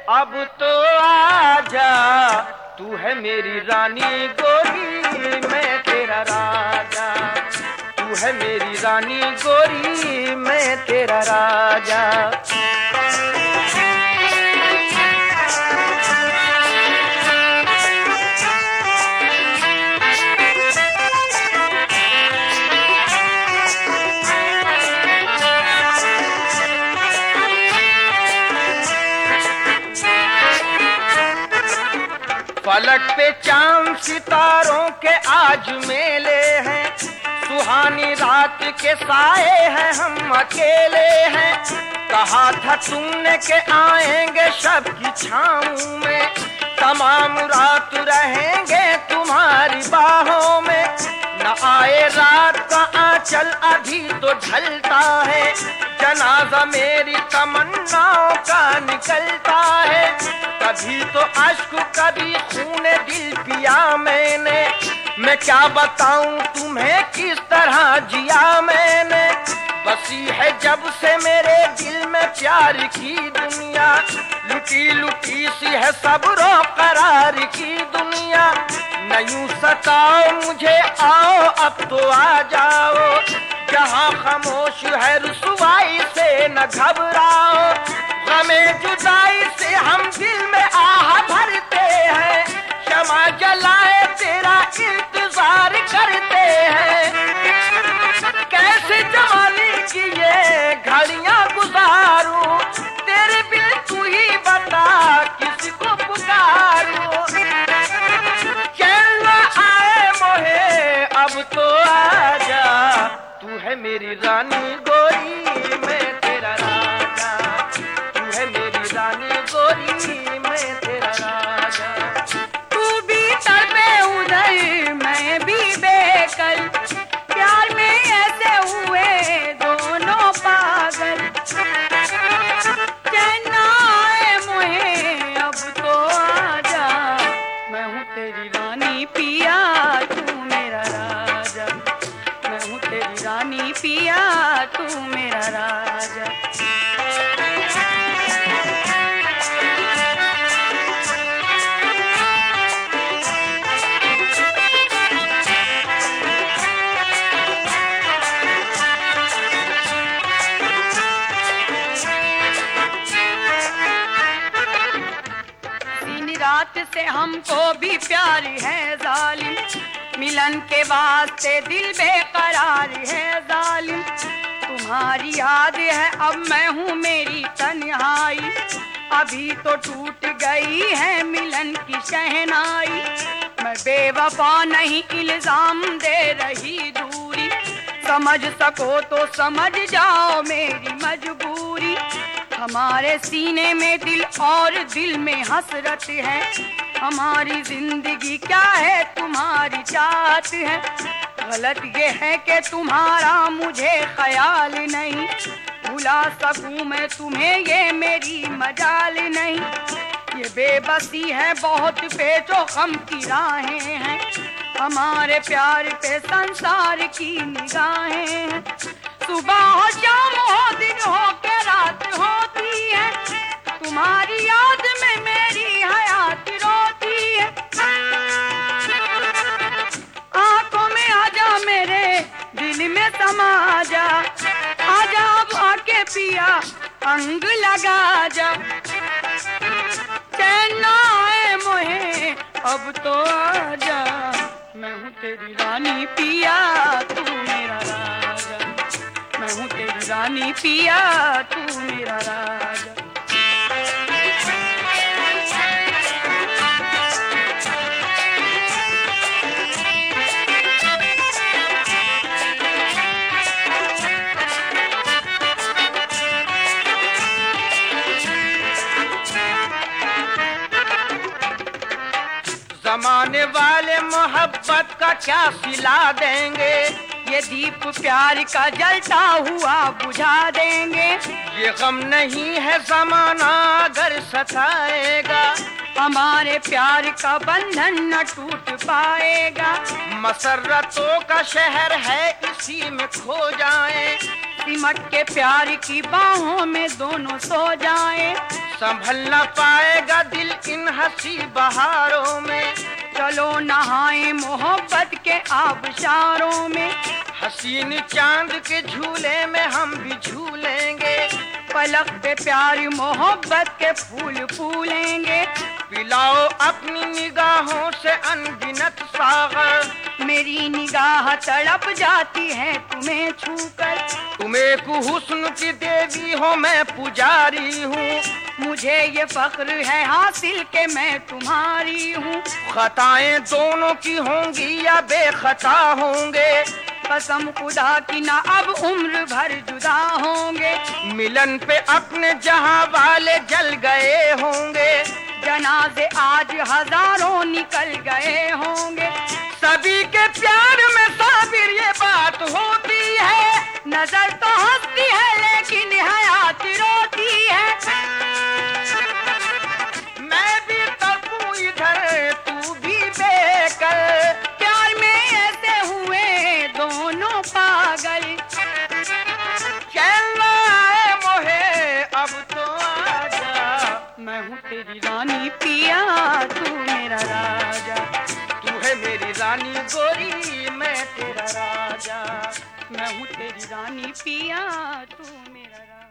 अब तो आजा, तू है मेरी रानी गोरी, मैं तेरा राजा। तू है मेरी रानी गोरी, मैं तेरा राजा। फलक पे चांद सितारों के आज मेले हैं, सुहानी रात के साए हैं, हम अकेले हैं। कहा था तुमने के आएंगे शब की छाँव में, तमाम रात रहेंगे तुम्हारी बाहों में। न आए रात का आंचल अभी तो ढलता है, जनाजा मेरी तमन्नाओं का निकलता है। कभी तो अश्क कभी खूने दिल पिया मैंने, मैं क्या बताऊं तुम्हें किस तरह जिया मैंने। बसी है जब से मेरे दिल में प्यार की दुनिया, लुटी लुटी सी है सब्रो करार की दुनिया। न यूं सताओ मुझे, आओ अब तो आ जाओ, जहां खामोश है रुसवाई से न घबराओ। गमे जुदाई से हम दिल में आह भरते हैं, शमा जलाए तेरा इंतजार करते हैं। कैसे जवानी की ये घड़ियां गुजारूं, तेरे बिन तू ही बता किसको पुकारूं। चैन न आए मोहे, अब तो आजा, तू है मेरी रानी गोरी, मैं तेरा राजा। तू है मेरी रानी गोरी, मैं तेरा राजा। तू भी तड़पे उधर, मैं भी बेकल, प्यार में ऐसे हुए दोनों पागल। चैन न आए मोहे, अब तो आजा, मैं हूँ तेरी रानी पिया, तू मेरा राजा। मैं हूँ तेरी रानी पिया, तू मेरा राजा। रात से हमको भी प्यार है जालिम, मिलन के वास्ते दिल बेकरार है जालिम। तुम्हारी याद है अब मैं हूँ मेरी तन्हाई, अभी तो टूट गई है मिलन की शहनाई। मैं बेवफा नहीं, इल्जाम दे रही दूरी, समझ सको तो समझ जाओ मेरी मजबूरी। हमारे सीने में दिल और दिल में हसरत है, हमारी जिंदगी क्या है तुम्हारी चाहत है। गलत ये है कि तुम्हारा मुझे ख्याल नहीं, भुला सकूं मैं तुम्हें ये मेरी मजाल नहीं। ये बेबसी है बहुत पेचो गम की राहें हैं, हमारे प्यार पे संसार की निगाहें हैं। सुबह हो शाम हो दिन हो के रात होती है, तुम्हारी याद में मेरी हयात रोती है। आंखों में आजा मेरे, दिल में समा जा, आजा अब आके पिया अंग लगा जा। चैन न आए मोहे, अब तो आजा, मैं हूँ तेरी रानी पिया, तू मेरा राजा। मैं हूँ तेरी रानी पिया, तू मेरा राजा। जमाने वाले मोहब्बत का क्या सिला देंगे, ये दीप प्यार का जलता हुआ बुझा देंगे। ये गम नहीं है जमाना अगर सताएगा, हमारे प्यार का बंधन न टूट पाएगा। मसरतों का शहर है इसी में खो जाए, सिमट के प्यार की बाहों में दोनों सो जाएं। संभल न पाएगा दिल इन हंसी बहारों में। चलो नहाए मोहब्बत के आबशारों में। हसीन चांद के झूले में हम भी झूलेंगे। पलक पे प्यार मोहब्बत के फूल फूलेंगे। पिलाओ अपनी निगाहों से अनगिनत सागर। मेरी निगाह तड़प जाती है तुम्हें छूकर। तुम एक हुस्न की देवी हो, मैं पुजारी हूँ। मुझे ये फख्र है हासिल के मैं तुम्हारी हूँ। खताएं दोनों की होंगी या बेखता होंगे। कसम खुदा की ना अब उम्र भर जुदा होंगे। मिलन पे अपने जहां वाले जल गए होंगे। जनाजे आज हजारों निकल गए होंगे। सभी के प्यार में साबिर ये बात होती है। नजर तो हंसती है लेकिन हयात रोती है। मैं भी तड़पूं इधर तू भी बेकल। प्यार में ऐसे हुए दोनों पागल। चैन आए मोहे अब तो आजा। मैं हूँ तेरी रानी पिया तू मेरा राजा। तू है मेरी रानी गोरी मैं तेरा राजा। मैं हूँ तेरी रानी पिया तू मेरा राजा।